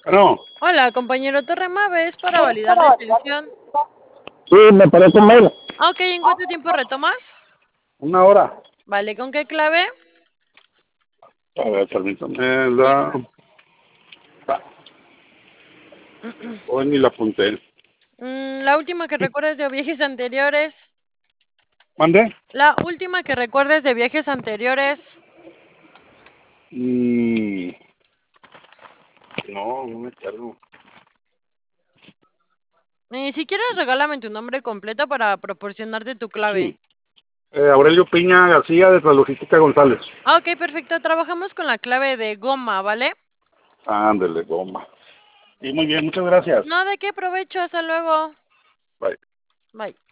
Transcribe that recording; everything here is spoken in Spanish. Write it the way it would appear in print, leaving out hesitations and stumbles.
No, Hola, compañero Torrema, ¿ves para validar la inscripción? sí, me parece mal. Ah, ok, ¿en cuánto tiempo retomas? Una hora. Vale, ¿con qué clave? A ver, permítame. Sí. Hoy ni la apunté. La última que recuerdes de viajes anteriores. ¿Mande? La última que recuerdes de viajes anteriores. Mm, no me acuerdo. Si quieres, regálame tu nombre completo para proporcionarte tu clave. Sí. Aurelio Piña García de Logística González. Ah, ok, perfecto. Trabajamos con la clave de goma, ¿vale? Ándele, goma. Sí, muy bien, muchas gracias. No, ¿de qué provecho? Hasta luego. Bye. Bye.